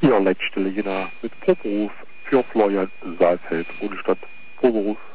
Ja, Leitstelle Jena mit Proberuf für Florian Saalfeld, Bundesstadt Proberuf.